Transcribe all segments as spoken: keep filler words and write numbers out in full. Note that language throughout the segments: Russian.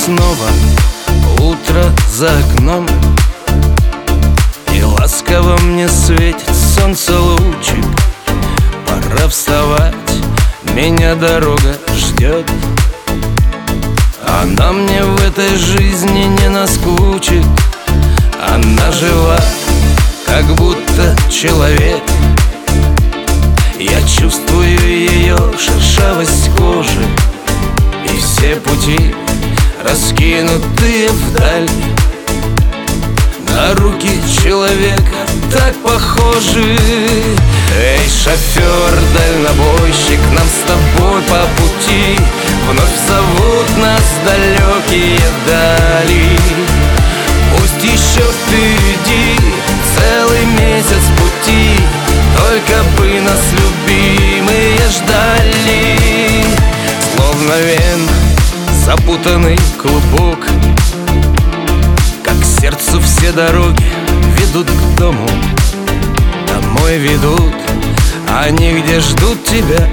снова утро за окном, и ласково мне светит солнце лучик. Пора вставать, меня дорога ждет. Она мне в этой жизни не наскучит. Она жива, как будто человек. Я чувствую ее шершавость кожи, и все пути раскинутые вдаль. На руки человека так похожи. Эй, шофер, дальнобойщик, нам с тобой по пути. Вновь зовут нас далекие дали. Пусть еще впереди целый месяц пути, только бы нас любимые ждали. Словно вен запутанный клубок, как к сердцу все дороги ведут к дому. Домой ведут они, где ждут тебя,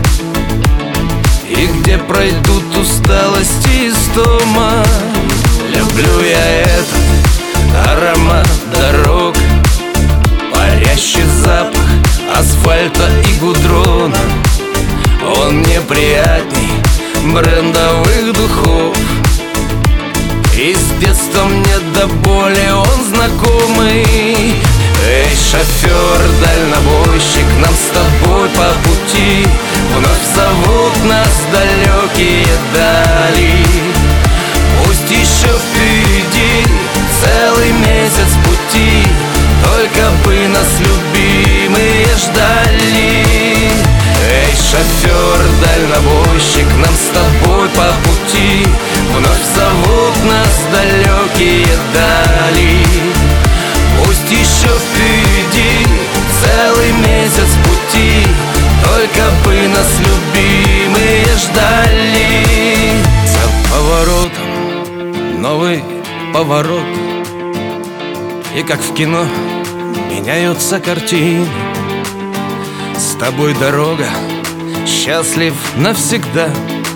и где пройдут усталость и истома. Люблю я этот аромат дорог, парящий запах асфальта и гудрона. Он мне приятней брендовых духов, и с детства мне до боли он знакомый. Эй, шофер, дальнобойщик, нам с тобой по пути. Вновь зовут нас далекие дали. Пусть еще впереди целый месяц пути, только бы нас любимые ждали. Эй, шофер, дальнобойщик, нам с тобой по пути. Вновь зовут нас далекие дали. Пусть еще впереди целый месяц пути, только бы нас любимые ждали. За поворотом новый поворот, и как в кино меняются картины. С тобой дорога, счастлив навсегда,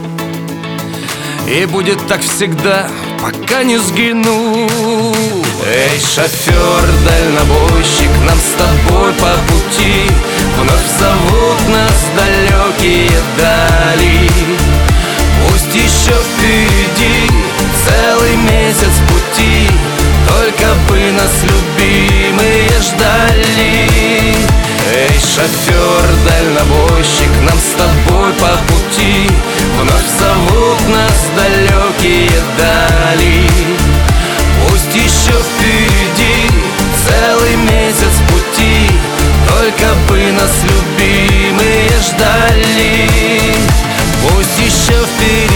и будет так всегда, пока не сгину. Эй, шофер, дальнобойщик, нам с тобой по пути. Вновь зовут нас далекие дали. Пусть еще впереди целый месяц пути, только бы нас любимые ждали. Эй, шофер, дальнобойщик, нам с тобой по пути. Вновь зовут нас далекие дали. Пусть еще впереди целый месяц пути, только бы нас любимые ждали. Пусть еще впереди